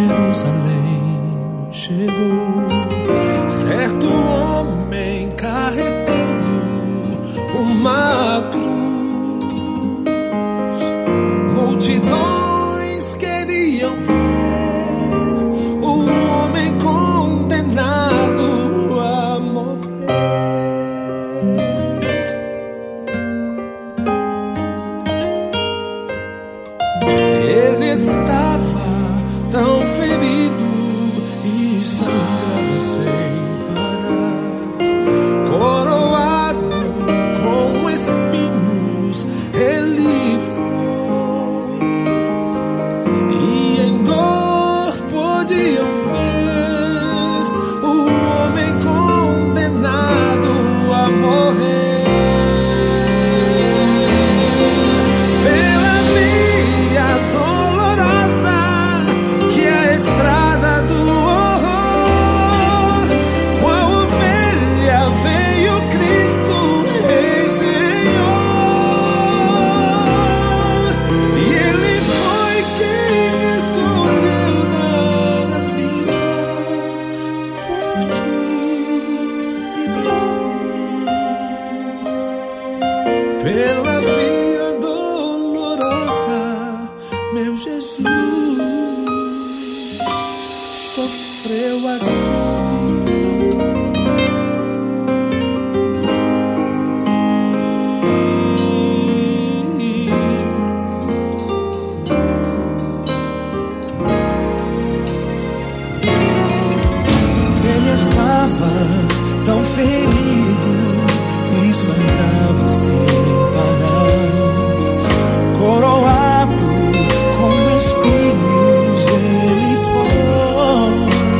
Jerusalém chegou certo homem carregando uma cruz. Multidões queriam ver o homem condenado a morrer. Ele estava tão ferido e sangrava sem parar, coroado com espinhos ele foi, e em dor podiam ver o homem condenado a morrer. Pela via dolorosa que é a estrada do horror, qual ovelha veio Cristo, Rei Senhor. E Ele foi quem escolheu dar a vida por ti e por mim. Pela via dolorosa, meu Jesus sofreu assim. Ele estava tão ferido e sangrava sem parar, coroado com espinhos ele foi,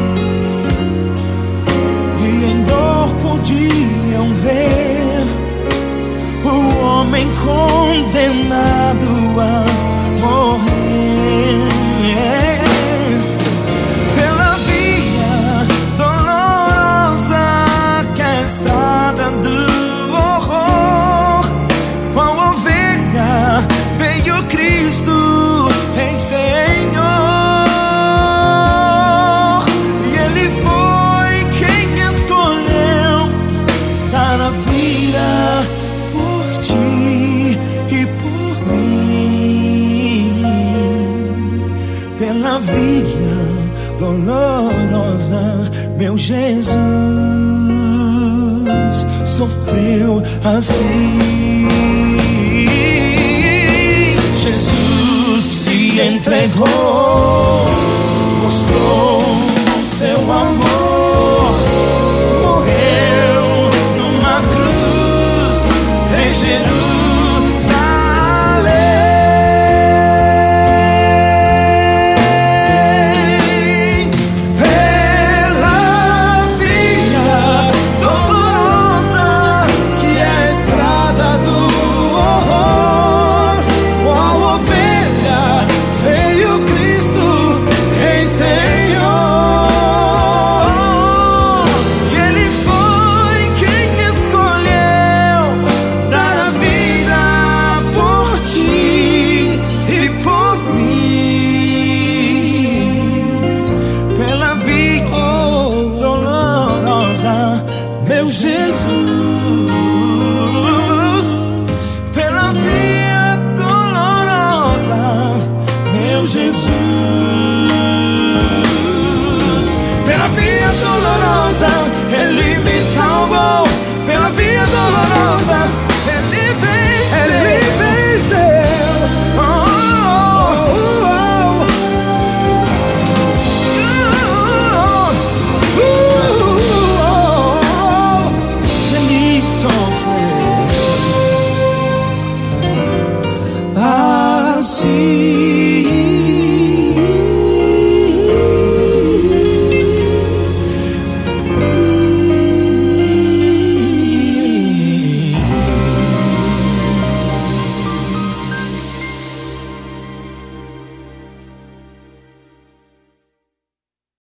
e em dor podiam ver o homem condenado a morrer. Pela via dolorosa que é a estrada do horror, qual ovelha veio Cristo, Rei Senhor. E Ele foi quem escolheu dar a vida por ti e por mim. Pela via dolorosa, meu Jesus sofreu assim. Jesus se entregou, mostrou o seu amor, morreu numa cruz em Jerusalém. Pela via dolorosa que é a estrada do horror, qual ovelha veio Cristo, Rei Senhor. E Ele foi quem escolheu dar a vida por ti e por mim. Pela via dolorosa, meu Jesus. Pela via dolorosa, meu Jesus